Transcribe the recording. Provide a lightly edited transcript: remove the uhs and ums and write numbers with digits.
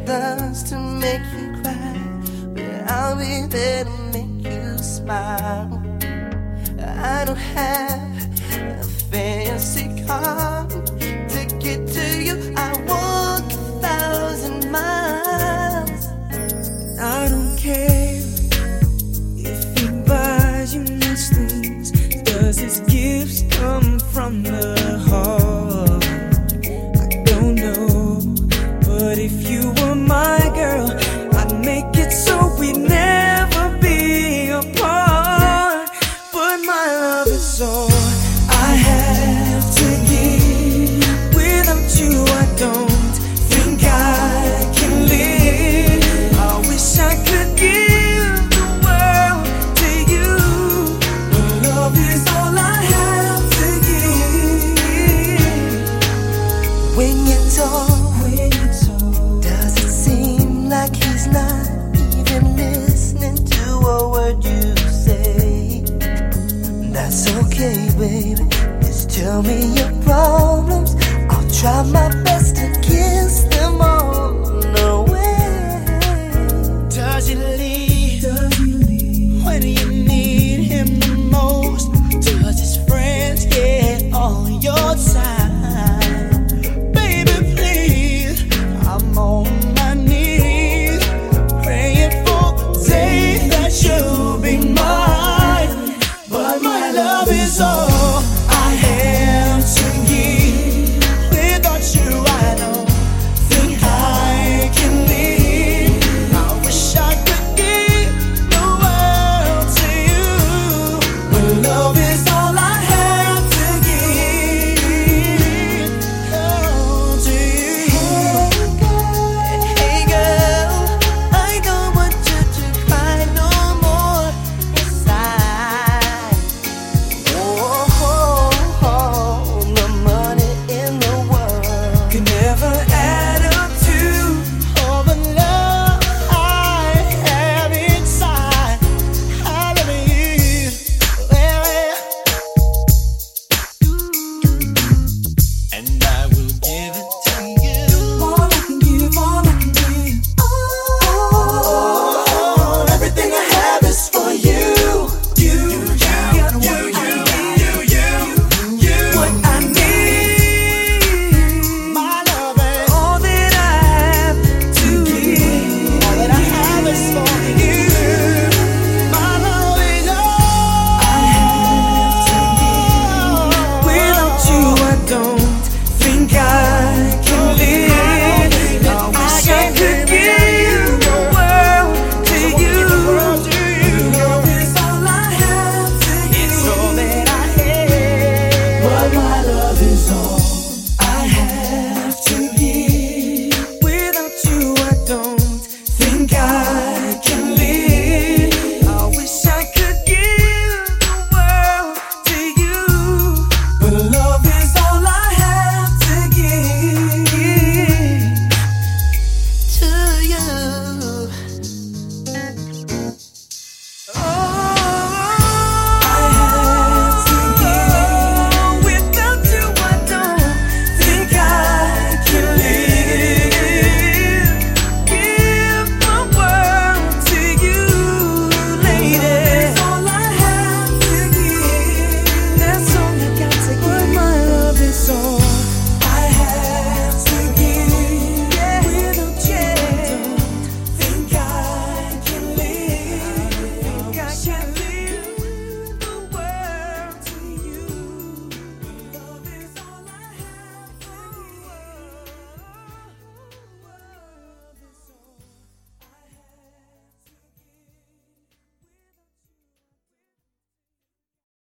loves to make you cry, but I'll be there to make you smile. I don't have a fancy car to get to you. I walk 1,000 miles. I don't care if he buys you nice things. Does his gifts come from the heart? I don't know, but if you were my girl, I'd make it so we'd never be apart. But my love is all I have to give. Without you I don't think I can live. I wish I could give the world to you, but love is all I have to give. When you talk, does it seem like he's not even listening to a word you say? That's okay, baby. Just tell me your problems. I'll try my best to kiss them all away. Does he leave? When you